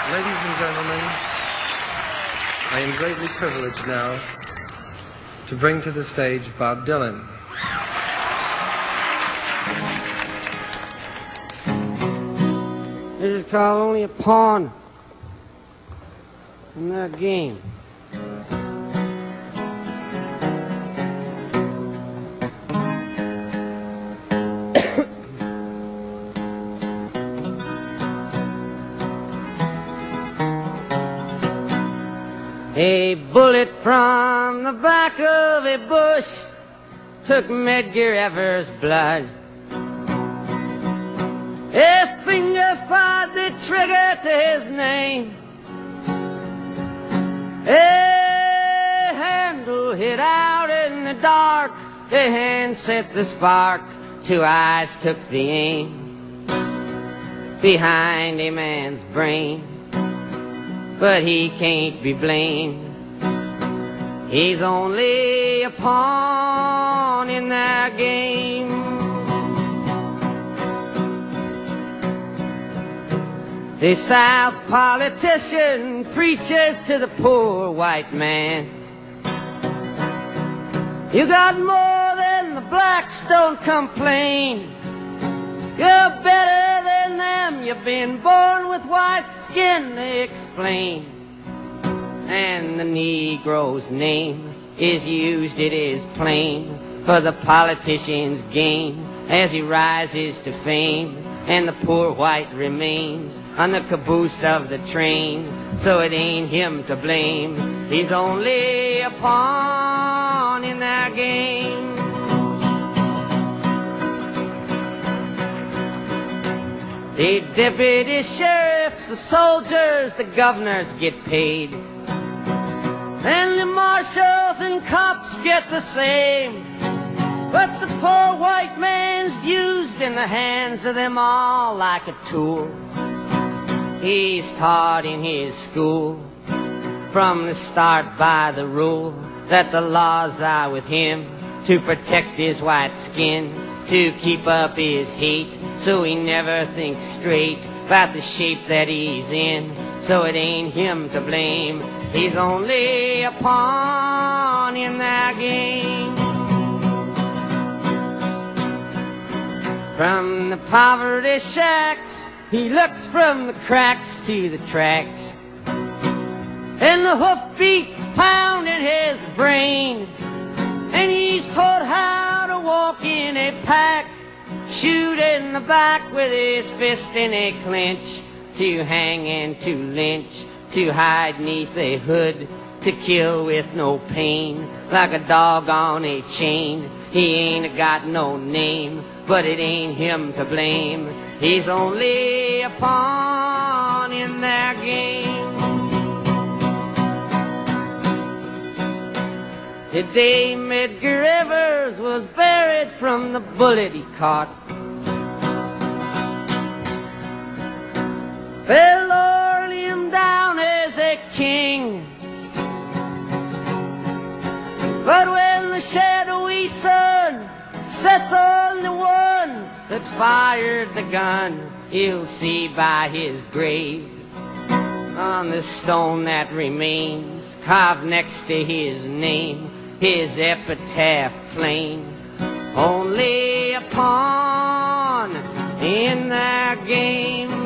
Ladies and gentlemen, I am greatly privileged now to bring to the stage Bob Dylan. This is called Only a Pawn in their game. A bullet from the back of a bush took Medgar Evers' blood. A finger fired the trigger to his name. A handle hit out in the dark. A hand set the spark. Two eyes took the aim behind a man's brain. But he can't be blamed. He's only a pawn in their game. The South politician preaches to the poor white man. You got more than the blacks, don't complain. You're better than them, you've been born with white skin, they explain. And the Negro's name is used, it is plain, for the politician's gain as he rises to fame. And the poor white remains on the caboose of the train, so it ain't him to blame. He's only a pawn in their game. The deputy sheriffs, the soldiers, the governors get paid. And the marshals and cops get the same. But the poor white man's used in the hands of them all like a tool. He's taught in his school from the start by the rule that the laws are with him to protect his white skin, to keep up his hate, so he never thinks straight about the shape that he's in. So it ain't him to blame. He's only a pawn in their game. From the poverty shacks, he looks from the cracks to the tracks, and the hoofbeats pounding his brain. And he's taught how to walk in a pack, shoot in the back with his fist in a clinch, to hang and to lynch, to hide neath a hood, to kill with no pain, like a dog on a chain. He ain't got no name, but it ain't him to blame. He's only a pawn in their game. Today Medgar Evers was buried from the bullet he caught. They lowered him down as a king. But when the shadowy sun sets on the one that fired the gun, you'll see by his grave, on the stone that remains, carved next to his name, his epitaph plain. Only a pawn in their game.